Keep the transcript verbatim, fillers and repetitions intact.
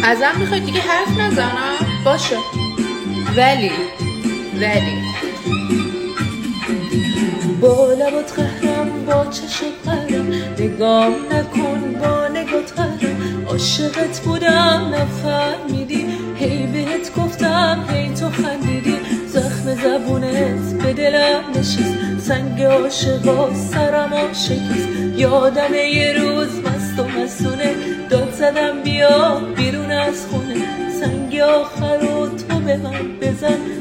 ازم میخوای دیگه حرف نزنم؟ باشه، ولی ولی با لبات قهرم، با چشم قهرم، نگام نکن با نگات قهرم. عاشقت بودم نفهمیدی، هی بهت گفتم هی تو خندیدی. زخم زبونت به دلم نشست، سنگ عاشقا سرمو شکست. یادم یه روز مست و مستونه، داد زدم بیا بیرون از خونه. سنگ آخر رو تو به من بزن،